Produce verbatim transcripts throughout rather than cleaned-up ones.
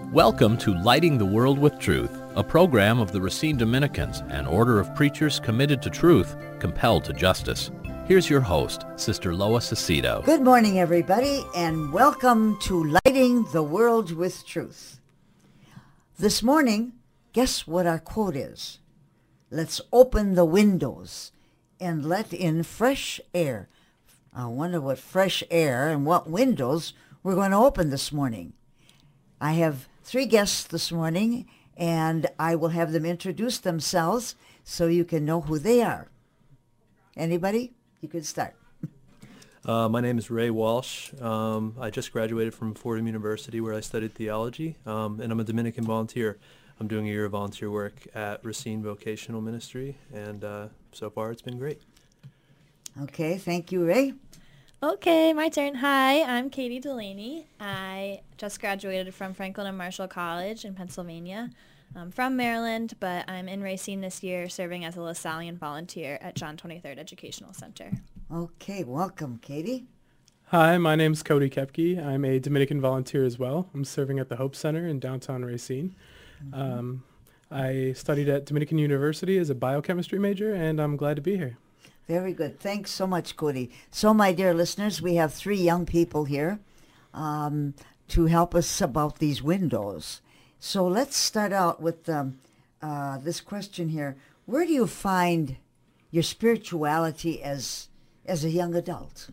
Welcome to Lighting the World with Truth, a program of the Racine Dominicans, an order of preachers committed to truth, compelled to justice. Here's your host, Sister Lois Aceto. Good morning, everybody, and welcome to Lighting the World with Truth. This morning, guess what our quote is? Let's open the windows and let in fresh air. I wonder what fresh air and what windows we're going to open this morning. I have three guests this morning, and I will have them introduce themselves so you can know who they are. Anybody? You could start. Uh, my name is Ray Walsh. Um, I just graduated from Fordham University where I studied theology, um, and I'm a Dominican volunteer. I'm doing a year of volunteer work at Racine Vocational Ministry, and uh, so far it's been great. Okay, thank you, Ray. Okay, my turn. Hi, I'm Katie Delaney. I just graduated from Franklin and Marshall College in Pennsylvania. I'm from Maryland, but I'm in Racine this year serving as a LaSallian volunteer at John twenty-third Educational Center. Okay, welcome, Katie. Hi, my name's Cody Kepke. I'm a Dominican volunteer as well. I'm serving at the Hope Center in downtown Racine. Mm-hmm. Um, I studied at Dominican University as a biochemistry major, and I'm glad to be here. Very good. Thanks so much, Cody. So, my dear listeners, we have three young people here um, to help us about these windows. So let's start out with um, uh, this question here. Where do you find your spirituality as as a young adult?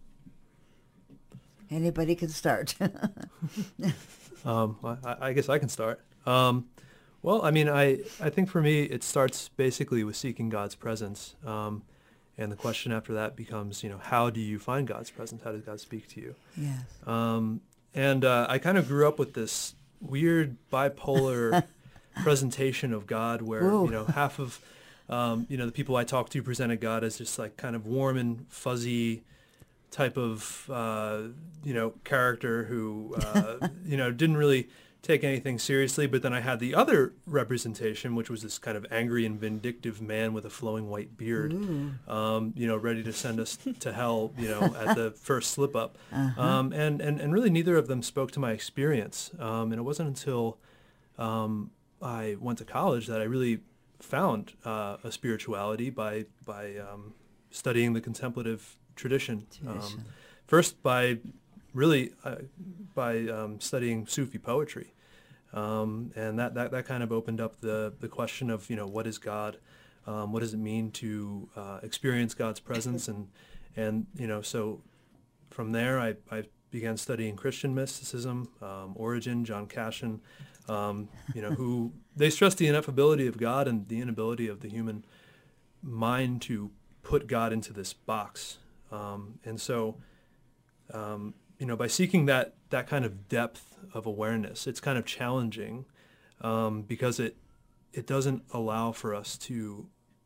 Anybody can start. um, I, I guess I can start. Um, well, I mean, I, I think for me it starts basically with seeking God's presence. Um, And the question after that becomes, you know, how do you find God's presence? How does God speak to you? Yes. Um, and uh, I kind of grew up with this weird bipolar presentation of God where, Ooh. you know, half of, um, you know, the people I talked to presented God as just like kind of warm and fuzzy type of, uh, you know, character who, uh, you know, didn't really take anything seriously. But then I had the other representation, which was this kind of angry and vindictive man with a flowing white beard, um, you know, ready to send us to hell, you know, at the first slip up. Uh-huh. Um, and, and, and really neither of them spoke to my experience. Um, and it wasn't until um, I went to college that I really found uh, a spirituality by, by um, studying the contemplative tradition. Tradition. Um, first by really uh, by um, studying Sufi poetry. Um, and that, that, that kind of opened up the, the question of, you know, what is God? Um, what does it mean to uh, experience God's presence? And, and you know, so from there I, I began studying Christian mysticism, um, Origen, John Cassian, um, you know, who they stress the ineffability of God and the inability of the human mind to put God into this box. Um, and so, um, you know, by seeking that, that kind of depth of awareness, it's kind of challenging um, because it it doesn't allow for us to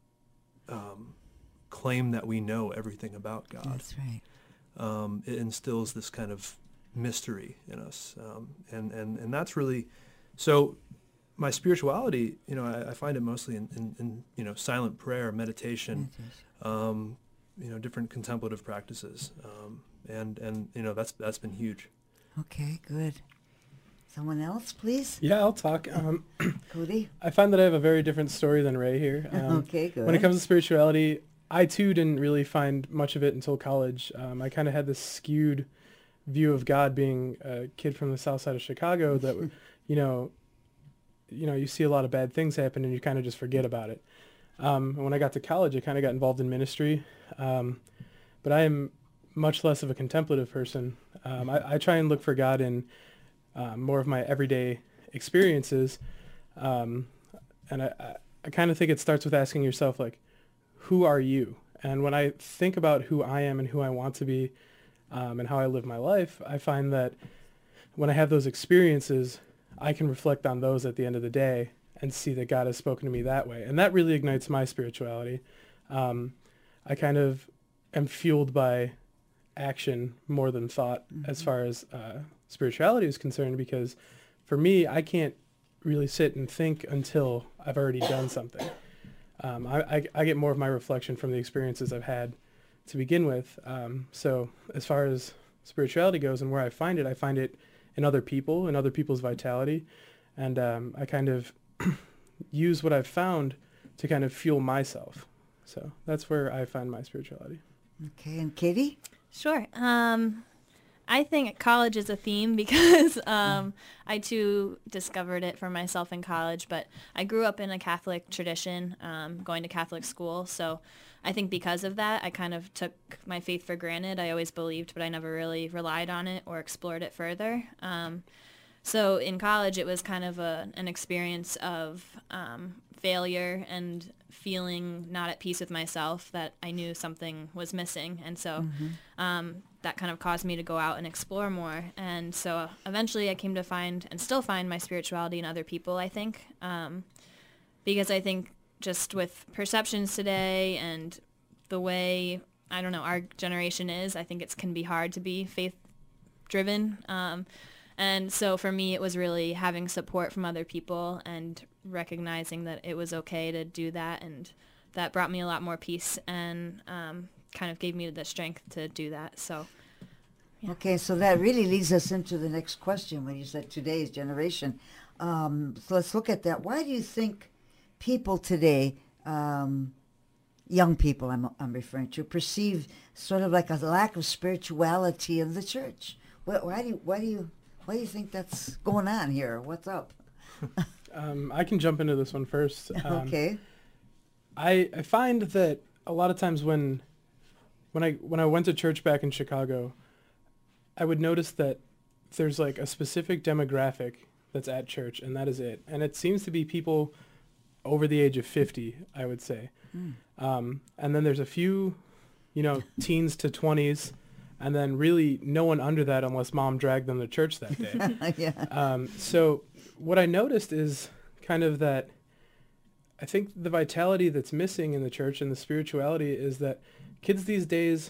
um, claim that we know everything about God. That's right. Um, it instills this kind of mystery in us, um, and, and, and that's really, so my spirituality, you know, I, I find it mostly in, in, in, you know, silent prayer, meditation, Meditation. Um, you know, different contemplative practices. Um, And, and you know, that's that's been huge. Okay, good. Someone else, please? Yeah, I'll talk. Um, Cody? I find that I have a very different story than Ray here. Um, Okay, good. When it comes to spirituality, I too didn't really find much of it until college. Um, I kind of had this skewed view of God being a kid from the south side of Chicago that, you know, you know, you see a lot of bad things happen and you kind of just forget about it. Um, and when I got to college, I kind of got involved in ministry. Um, but I am much less of a contemplative person. Um, I, I try and look for God in um, more of my everyday experiences. Um, and I, I, I kind of think it starts with asking yourself, like, who are you? And when I think about who I am and who I want to be um, and how I live my life, I find that when I have those experiences, I can reflect on those at the end of the day and see that God has spoken to me that way. And that really ignites my spirituality. Um, I kind of am fueled by action more than thought mm-hmm. as far as uh, spirituality is concerned, because for me, I can't really sit and think until I've already done something. Um, I, I, I get more of my reflection from the experiences I've had to begin with. Um, so as far as spirituality goes and where I find it, I find it in other people, in other people's vitality. And um, I kind of use what I've found to kind of fuel myself. So that's where I find my spirituality. Okay, and Katie? Sure. Um, I think college is a theme because um, I too discovered it for myself in college, but I grew up in a Catholic tradition, um, going to Catholic school. So I think because of that, I kind of took my faith for granted. I always believed, but I never really relied on it or explored it further. Um, so in college, it was kind of a, an experience of um, failure and feeling not at peace with myself, that I knew something was missing. And so mm-hmm. um, that kind of caused me to go out and explore more. And so eventually I came to find and still find my spirituality in other people, I think, um, because I think just with perceptions today and the way, I don't know, our generation is, I think it can be hard to be faith-driven. Um, and so for me, it was really having support from other people and recognizing that it was okay to do that, and that brought me a lot more peace and um, kind of gave me the strength to do that. So, yeah. Okay, so that really leads us into the next question when you said today's generation. Um, so let's look at that. Why do you think people today, um, young people I'm, I'm referring to, perceive sort of like a lack of spirituality in the church? Why, why do you, why do you, why do you think that's going on here? What's up? Um, I can jump into this one first. Um, okay. I I find that a lot of times when when I when I went to church back in Chicago, I would notice that there's like a specific demographic that's at church, and that is it. And it seems to be people over the age of fifty, I would say. Mm. Um, and then there's a few, you know, teens to twenties, and then really no one under that unless mom dragged them to church that day. yeah. Um, so what I noticed is kind of that I think the vitality that's missing in the church and the spirituality is that kids these days,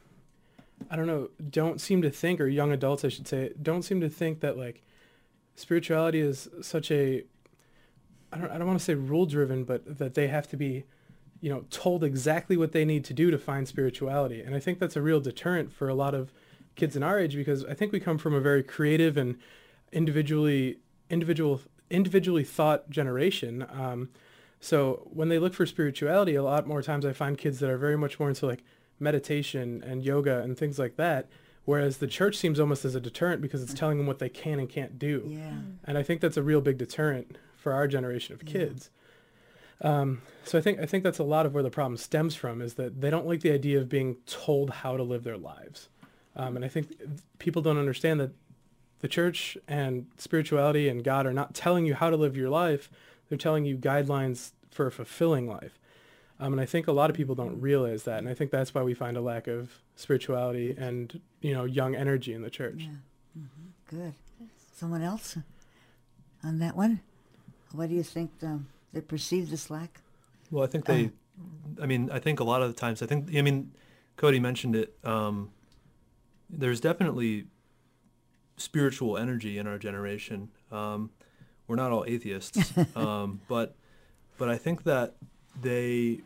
I don't know, don't seem to think, or young adults, I should say, don't seem to think that like spirituality is such a, I don't, I don't want to say rule driven, but that they have to be, you know, told exactly what they need to do to find spirituality. And I think that's a real deterrent for a lot of kids in our age, because I think we come from a very creative and individually, individual, individually thought generation. Um, so when they look for spirituality, a lot more times I find kids that are very much more into like meditation and yoga and things like that, whereas the church seems almost as a deterrent because it's telling them what they can and can't do. Yeah. And I think that's a real big deterrent for our generation of kids. Yeah. Um, so I think I think that's a lot of where the problem stems from, is that they don't like the idea of being told how to live their lives. Um, and I think people don't understand that the church and spirituality and God are not telling you how to live your life. They're telling you guidelines for a fulfilling life. Um, and I think a lot of people don't realize that. And I think that's why we find a lack of spirituality and, you know, young energy in the church. Yeah. Mm-hmm. Good. Someone else on that one? What do you think um, they perceive this lack? Well, I think they, uh, I mean, I think a lot of the times, I think, I mean, Cody mentioned it, um, there's definitely spiritual energy in our generation. Um, we're not all atheists, um, but but I think that they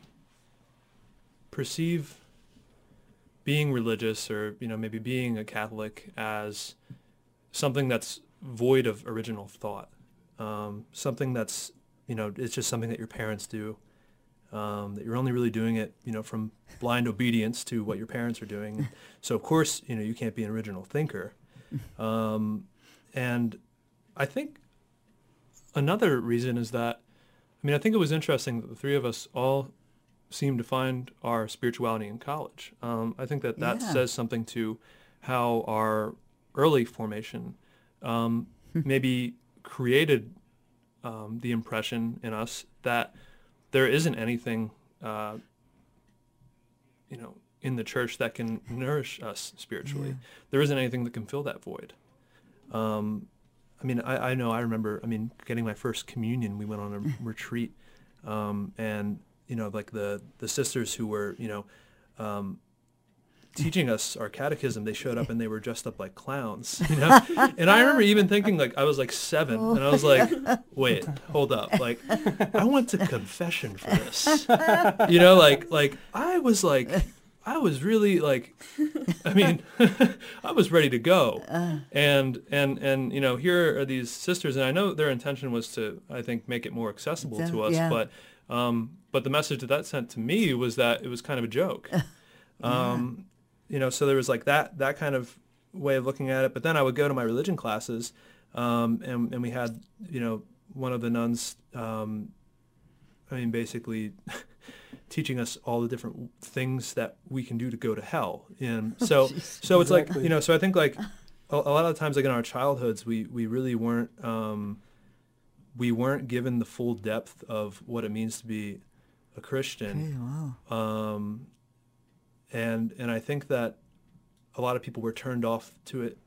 perceive being religious, or you know, maybe being a Catholic, as something that's void of original thought, um, something that's, you know, it's just something that your parents do, um, that you're only really doing it, you know, from blind obedience to what your parents are doing. So of course, you know, you can't be an original thinker. Um, and I think another reason is that, I mean, I think it was interesting that the three of us all seemed to find our spirituality in college. Um, I think that that yeah. says something to how our early formation um, maybe created um, the impression in us that there isn't anything, uh, you know, in the church that can nourish us spiritually. Yeah. There isn't anything that can fill that void. Um, I mean, I, I know, I remember, I mean, getting my first communion, we went on a retreat, um, and, you know, like the, the sisters who were, you know, um, teaching us our catechism, they showed up and they were dressed up like clowns, you know? And I remember even thinking, like, I was like seven, and I was like, wait, hold up. Like, I went to confession for this. You know, like, like I was like, I was really like, I mean, I was ready to go. Uh, And, and, and, you know, here are these sisters, and I know their intention was to, I think, make it more accessible to us, Yeah. but, um, but the message that that sent to me was that it was kind of a joke. Um, you know, so there was like that, that kind of way of looking at it. But then I would go to my religion classes, um, and, and we had, you know, one of the nuns, um, I mean, basically teaching us all the different things that we can do to go to hell. And so, so it's like, Exactly. you know, so I think like a, a lot of times, like in our childhoods, we, we really weren't, um, we weren't given the full depth of what it means to be a Christian. okay, wow. Um, and, and I think that a lot of people were turned off to it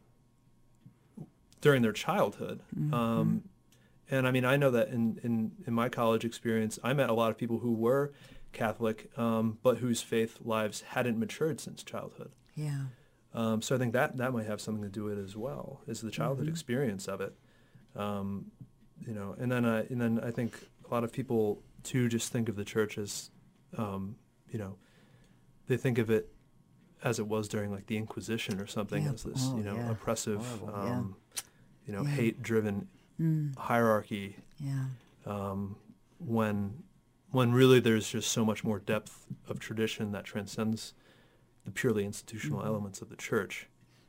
during their childhood. Mm-hmm. Um, and I mean, I know that in, in, in my college experience, I met a lot of people who were Catholic, um, but whose faith lives hadn't matured since childhood. Yeah. Um, so I think that, that might have something to do with it as well, is the childhood Mm-hmm. experience of it. Um, you know, and then I, and then I think a lot of people too just think of the church as, um, you know, they think of it as it was during like the Inquisition or something, Yeah. as this, Oh, you know, yeah. oppressive, Horrible, yeah. um, you know, Yeah. hate-driven Mm, hierarchy, yeah. um, when when really there's just so much more depth of tradition that transcends the purely institutional Mm-hmm. elements of the church.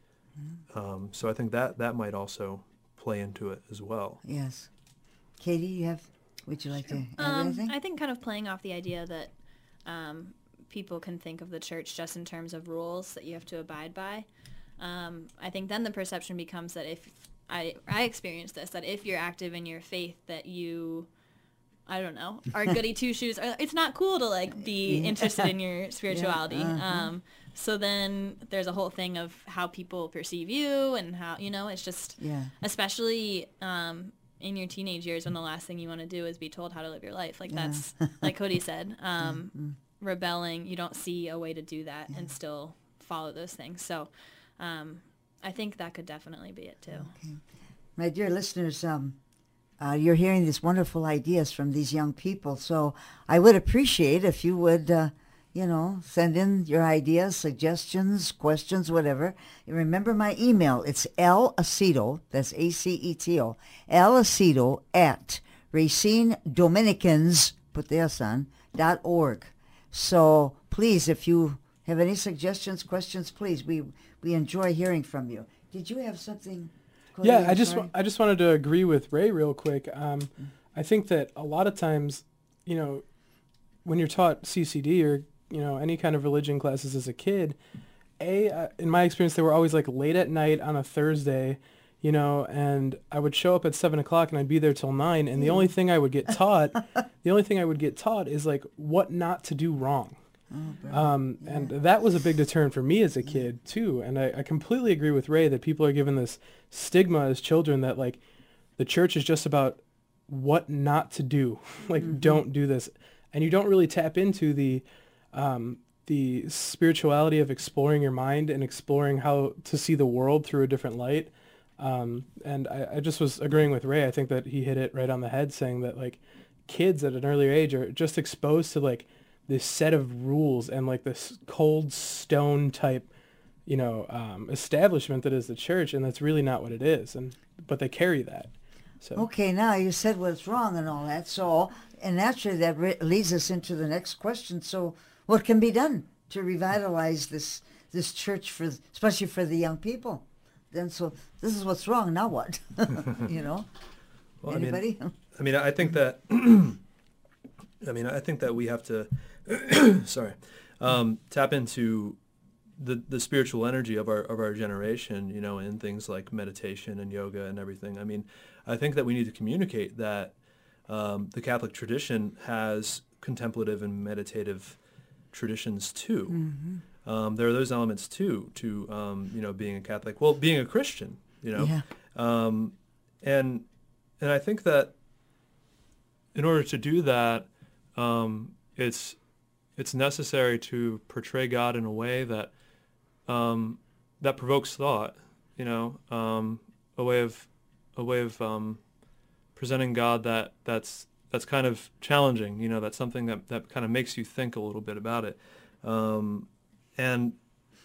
Um, so I think that that might also play into it as well. Yes. Katie, you have, would you like to add Um, anything? I think kind of playing off the idea that um, people can think of the church just in terms of rules that you have to abide by. Um, I think then the perception becomes that if I I experienced this, that if you're active in your faith, that you, I don't know, are goody two shoes. Or it's not cool to like be Yeah. interested in your spirituality. Yeah, uh-huh. Um, so then there's a whole thing of how people perceive you and how, you know, it's just, Yeah. especially um, in your teenage years when the last thing you want to do is be told how to live your life. Like Yeah. that's, like Cody said, um, rebelling, you don't see a way to do that and still follow those things. So um, I think that could definitely be it too. My dear listeners, um, uh, you're hearing these wonderful ideas from these young people. So I would appreciate if you would, uh, you know, send in your ideas, suggestions, questions, whatever. And remember my email. It's laceto, that's A C E T O, laceto at Racine Dominicans, put the S on, dot org. So please, if you have any suggestions, questions, please, we, we enjoy hearing from you. Did you have something? Cody? Yeah, I'm I just sorry. wa- I just wanted to agree with Ray real quick. Um, I think that a lot of times, you know, when you're taught C C D or you know any kind of religion classes as a kid, a uh, in my experience they were always like late at night on a Thursday, you know, and I would show up at seven o'clock and I'd be there till nine, and the only thing I would get taught, the only thing I would get taught is like what not to do wrong. Um, and that was a big deterrent for me as a kid too. And I, I completely agree with Ray that people are given this stigma as children that like the church is just about what not to do. Like don't do this. And you don't really tap into the, um, the spirituality of exploring your mind and exploring how to see the world through a different light. Um, and I, I just was agreeing with Ray. I think that he hit it right on the head saying that like kids at an earlier age are just exposed to like this set of rules and like this cold stone type, you know, um, establishment that is the church, and that's really not what it is. And but they carry that. So Okay, now you said what's wrong and all that. So, and naturally that re- leads us into the next question. So, what can be done to revitalize this this church for, especially for the young people? Then, so this is what's wrong. Now what? you know, Well, I mean, anybody? I mean, I think that, I mean, I think that we have to, sorry, um, tap into the the spiritual energy of our of our generation, you know, in things like meditation and yoga and everything. I mean, I think that we need to communicate that um, the Catholic tradition has contemplative and meditative traditions too. Mm-hmm. Um, there are those elements too to um, you know being a Catholic. Well, being a Christian, you know, Yeah. um, and and I think that in order to do that, um, it's it's necessary to portray God in a way that um, that provokes thought. You know, um, a way of a way of um, presenting God that that's that's kind of challenging. You know, that's something that that kind of makes you think a little bit about it. Um, and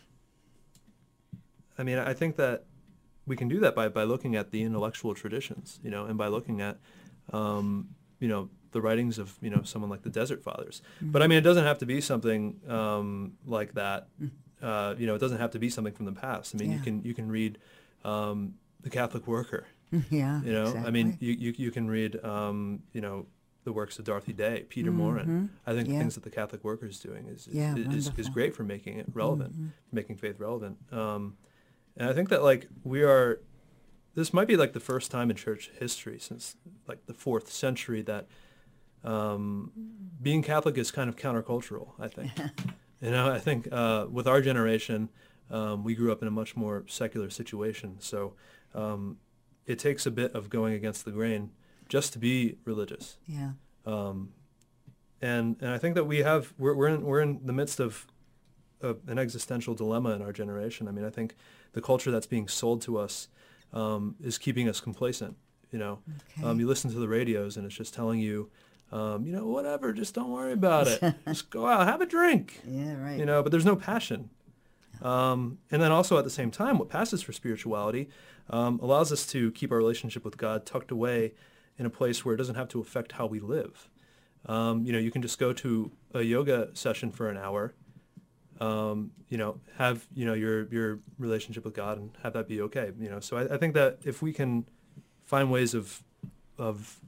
I mean, I think that we can do that by, by looking at the intellectual traditions, you know, and by looking at, um, you know, the writings of, you know, someone like the Desert Fathers. Mm-hmm. But I mean, it doesn't have to be something um, like that. Uh, you know, it doesn't have to be something from the past. I mean, yeah. you can you can read um, The Catholic Worker. Yeah, you know, exactly. I mean, you, you, you can read, um, you know, the works of Dorothy Day, Peter mm-hmm. Morin. I think yeah. the things that the Catholic Worker is doing is is, yeah, is, is great for making it relevant, mm-hmm. making faith relevant. Um, and I think that, like, we are, this might be like the first time in church history since like the fourth century that um, being Catholic is kind of countercultural, I think. You know, I think uh, with our generation, um, we grew up in a much more secular situation. So um, it takes a bit of going against the grain just to be religious. Yeah. Um, and and I think that we have we're we're in we're in the midst of uh, an existential dilemma in our generation. I mean, I think the culture that's being sold to us um, is keeping us complacent. You know, okay. um, you listen to the radios and it's just telling you, um, you know, whatever, just don't worry about it. Just go out, have a drink. Yeah, right. You know, but there's no passion. Um, and then also at the same time, what passes for spirituality um, allows us to keep our relationship with God tucked away in a place where it doesn't have to affect how we live. Um, you know, you can just go to a yoga session for an hour, um, you know, have, you know, your, your relationship with God and have that be okay. You know, so I, I think that if we can find ways of, of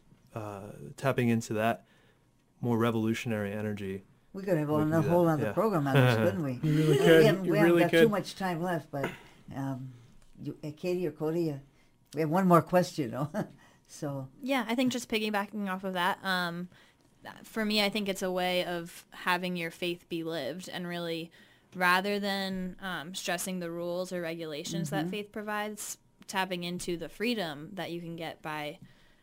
uh, tapping into that more revolutionary energy. We could have a whole other yeah. program on this, couldn't we? You really could. We haven't, you we really haven't got could. too much time left, but um, you, uh, Katie or Cody, uh, we have one more question, though. So yeah, I think just piggybacking off of that, um, for me, I think it's a way of having your faith be lived, and really, rather than um, stressing the rules or regulations mm-hmm. that faith provides, tapping into the freedom that you can get by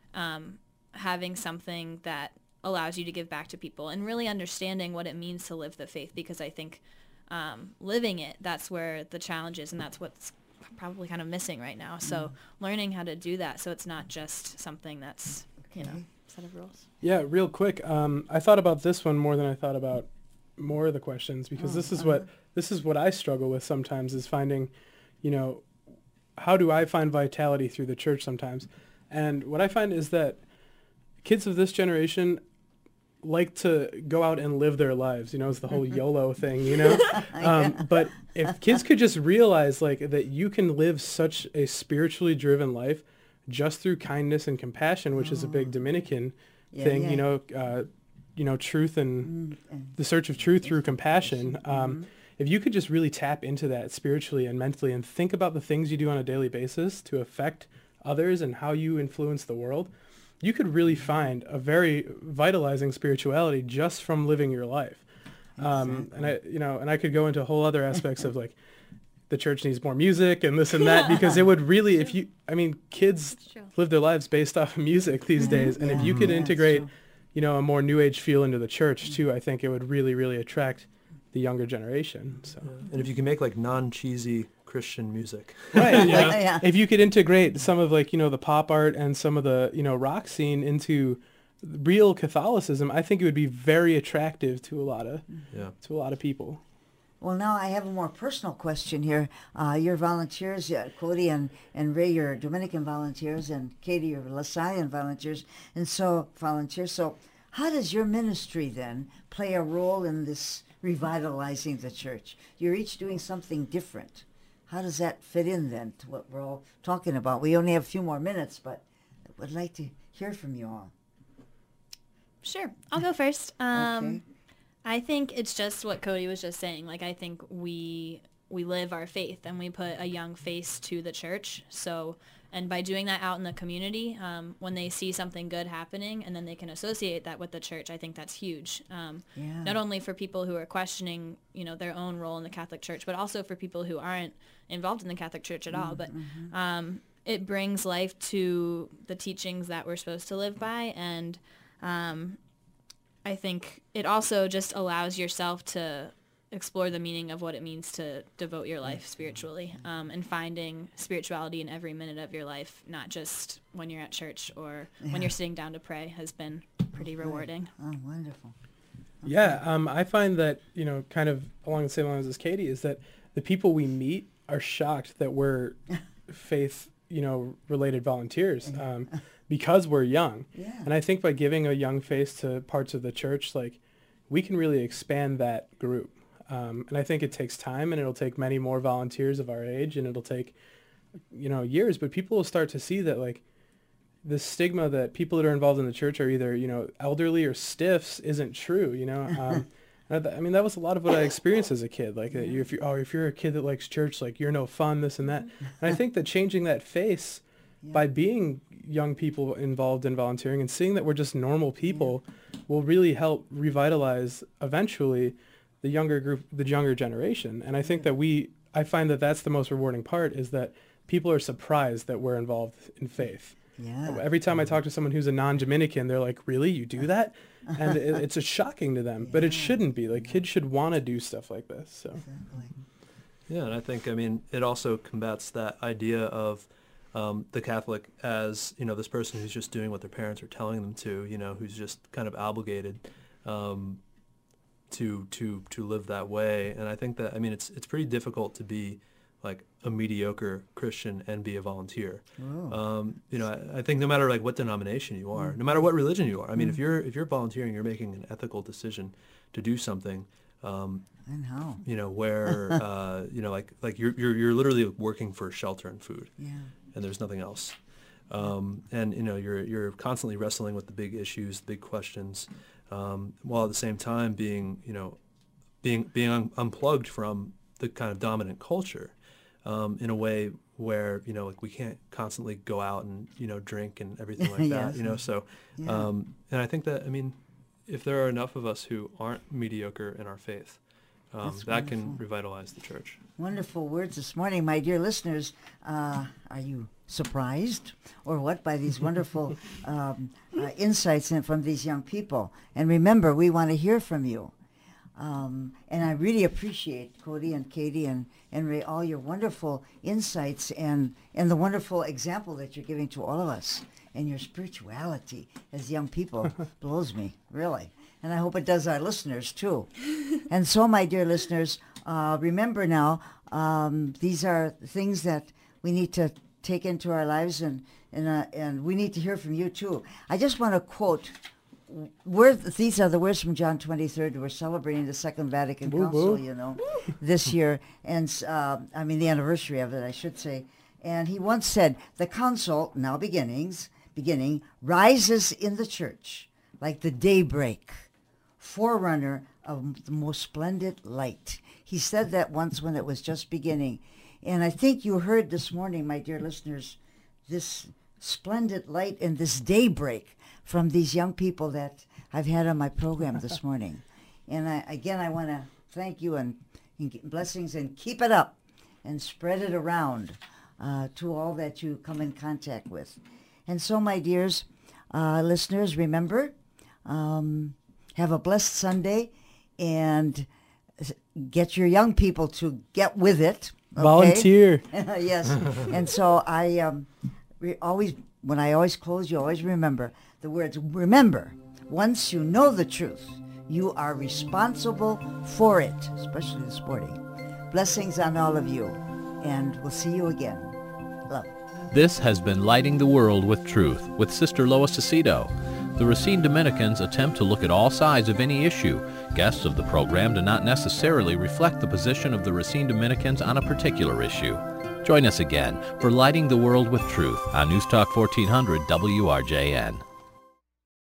um, having something that allows you to give back to people, and really understanding what it means to live the faith, because I think um, living it, that's where the challenge is, and that's what's probably kind of missing right now. So mm. learning how to do that, so it's not just something that's, okay. you know, set of rules. Yeah, real quick. Um, I thought about this one more than I thought about more of the questions, because oh, this is uh-huh. what this is what I struggle with sometimes, is finding, you know, how do I find vitality through the church sometimes? And what I find is that kids of this generation like to go out and live their lives, you know, it's the whole YOLO thing, you know. Um, but if kids could just realize, like, that you can live such a spiritually driven life just through kindness and compassion, which oh. is a big Dominican yeah, thing, yeah. you know, uh, you know, truth and mm-hmm. the search of truth through compassion. Um, mm-hmm. If you could just really tap into that spiritually and mentally and think about the things you do on a daily basis to affect others and how you influence the world, you could really find a very vitalizing spirituality just from living your life. Um, and I, you know, and I could go into whole other aspects of, like, the church needs more music and this and that, because it would really, if you, I mean, kids live their lives based off of music these mm-hmm. days. And yeah. if you could yeah, integrate, you know, a more new age feel into the church too, I think it would really, really attract the younger generation. So, yeah. And if you can make, like, non-cheesy Christian music. Right. yeah. Like, yeah. If you could integrate some of, like, you know, the pop art and some of the, you know, rock scene into real Catholicism, I think it would be very attractive to a lot of, yeah. to a lot of people. Well, now I have a more personal question here. Uh, your volunteers, uh, Cody and, and Ray, your Dominican volunteers, and Katie, your Lasallian volunteers, and so volunteers. So how does your ministry then play a role in this revitalizing the church? You're each doing something different. How does that fit in then to what we're all talking about? We only have a few more minutes, but I would like to hear from you all. Sure. I'll go first. Um, okay. I think it's just what Cody was just saying. Like, I think we we live our faith and we put a young face to the church. So, and by doing that out in the community, um, when they see something good happening and then they can associate that with the church, I think that's huge. Um, yeah. Not only for people who are questioning, you know, their own role in the Catholic Church, but also for people who aren't involved in the Catholic Church at all. But mm-hmm. um, it brings life to the teachings that we're supposed to live by. And um, I think it also just allows yourself to explore the meaning of what it means to devote your life spiritually, um, and finding spirituality in every minute of your life, not just when you're at church or yeah. when you're sitting down to pray, has been pretty rewarding. Oh, wonderful. Yeah, um, I find that, you know, kind of along the same lines as Katie, is that the people we meet are shocked that we're faith, you know, related volunteers um, because we're young. Yeah. And I think by giving a young face to parts of the church, like, we can really expand that group. Um, and I think it takes time, and it'll take many more volunteers of our age, and it'll take, you know, years, but people will start to see that, like, the stigma that people that are involved in the church are either, you know, elderly or stiffs isn't true, you know. Um, and I, I mean, that was a lot of what I experienced as a kid. Like, uh, you, if you, oh, if you're a kid that likes church, like, you're no fun, this and that. And I think that changing that face yeah. by being young people involved in volunteering and seeing that we're just normal people yeah. will really help revitalize eventually the younger group, the younger generation. And I think that we, I find that that's the most rewarding part, is that people are surprised that we're involved in faith. Yeah. Every time I talk to someone who's a non-Dominican, they're like, really, you do that? And it, it's just shocking to them, yeah. but it shouldn't be. Like, kids should want to do stuff like this. So. Exactly. Yeah, and I think, I mean, it also combats that idea of um, the Catholic as, you know, this person who's just doing what their parents are telling them to, you know, who's just kind of obligated um, to to to live that way. And I think that, I mean, it's it's pretty difficult to be like a mediocre Christian and be a volunteer. Oh. Um, you know, I, I think no matter like what denomination you are, no matter what religion you are, I mean, Mm. if you're if you're volunteering, you're making an ethical decision to do something. Um, And how? you know, where uh, you know, like like you're you're you're literally working for shelter and food, Yeah. and there's nothing else. Um, and you know, you're you're constantly wrestling with the big issues, the big questions, um, while at the same time being you know, being being un- unplugged from the kind of dominant culture, um, in a way where you know, like we can't constantly go out and you know drink and everything like that. Yes. You know, so Yeah. um, and I think that I mean, if there are enough of us who aren't mediocre in our faith, um, That's that can wonderful. revitalize the church. Wonderful words this morning, my dear listeners. Uh, are you surprised or what by these wonderful um, uh, insights in, from these young people? And remember, we want to hear from you. Um, and I really appreciate Cody and Katie and, and Ray, all your wonderful insights and, and the wonderful example that you're giving to all of us. And your spirituality as young people blows me, really. And I hope it does our listeners, too. And so, my dear listeners, uh, remember now, um, these are things that we need to take into our lives, and and, uh, and we need to hear from you, too. I just want to quote, word, these are the words from John twenty-third. We're celebrating the Second Vatican Woo, Council, woo. you know, this year. And, uh, I mean, the anniversary of it, I should say. And he once said, the council, now beginnings, beginning, rises in the church like the daybreak, forerunner of the most splendid light. He said that once when it was just beginning. And I think you heard this morning, my dear listeners, this splendid light and this daybreak from these young people that I've had on my program this morning. And I, again, I want to thank you and, and blessings, and keep it up and spread it around uh, to all that you come in contact with. And so, my dears, uh, listeners, remember, um, have a blessed Sunday, and get your young people to get with it. Okay? Volunteer. Yes. And so I um, re- always, when I always close, you always remember the words, remember, once you know the truth, you are responsible for it, especially the sporting. Blessings on all of you, and we'll see you again. Love. This has been Lighting the World with Truth with Sister Lois Aceto. The Racine Dominicans attempt to look at all sides of any issue. Guests of the program do not necessarily reflect the position of the Racine Dominicans on a particular issue. Join us again for Lighting the World with Truth on News Talk fourteen hundred W R J N.